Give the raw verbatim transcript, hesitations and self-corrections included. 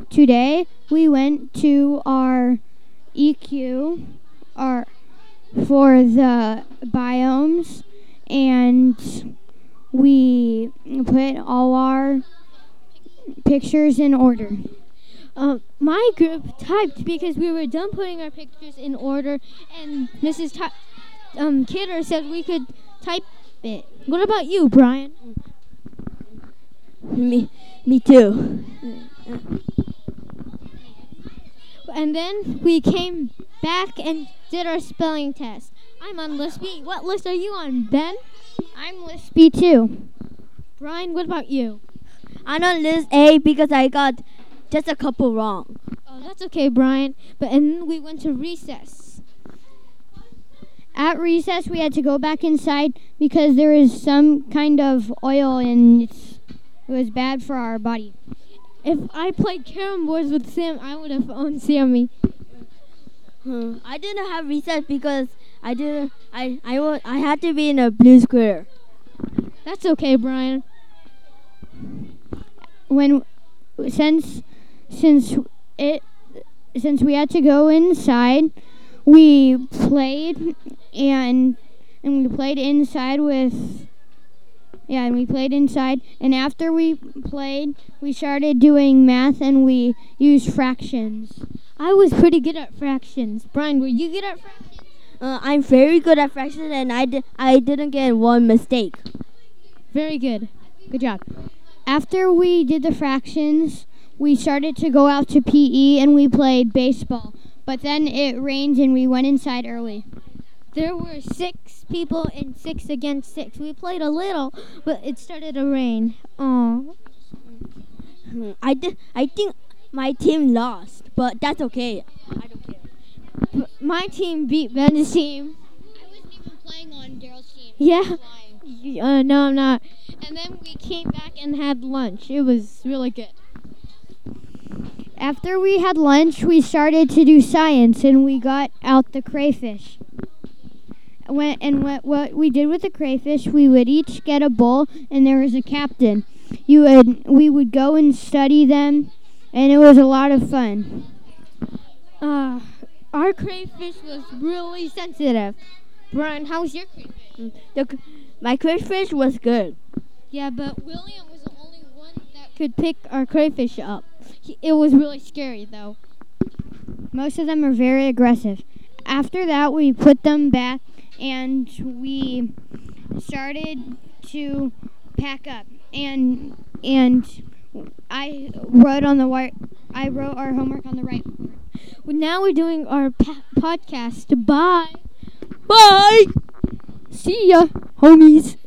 today we went to our E Q our for the biomes, and we put all our pictures in order. Um, my group typed because we were done putting our pictures in order, and Missus Ty- um, Kidder said we could type it. What about you, Brian? Me, me too. And then we came back and did our spelling test. I'm on list B. What list are you on, Ben? I'm list B too. Brian, what about you? I'm on list A because I got just a couple wrong. Oh, that's okay, Brian. But and then we went to recess. At recess, we had to go back inside because there was some kind of oil and it's, it was bad for our body. If I played carom boards with Sam, I would have owned Sammy. Hmm. I didn't have recess because I didn't. I I wa- I had to be in a blue square. That's okay, Brian. When since since it since we had to go inside, we played and and we played inside with yeah, and we played inside, and after we played, we started doing math and we used fractions. I was pretty good at fractions. Brian, were you good at fractions? Uh, I'm very good at fractions, and I di- I didn't get one mistake. Very good. Good job. After we did the fractions, we started to go out to P E and we played baseball. But then it rained and we went inside early. There were six people and six against six. We played a little, but it started to rain. Oh. Hmm. I did. I think my team lost, but that's okay. I don't care. My team beat Ben's team. I wasn't even playing on Daryl's team. Yeah. Uh, no, I'm not. And then we came back and had lunch. It was really good. After we had lunch, we started to do science, and we got out the crayfish. When, and what, what we did with the crayfish, we would each get a bowl, and there was a captain. You would, we would go and study them, and it was a lot of fun. Uh, our crayfish was really sensitive. Brian, how was your crayfish? Mm. The, c- my crayfish was good. Yeah, but William was the only one that could pick our crayfish up. He, it was really scary, though. Most of them are very aggressive. After that, we put them back, and we started to pack up. And and I wrote on the white. I wrote our homework on the right. Well, now we're doing our pa- podcast. Bye. Bye. See ya, homies.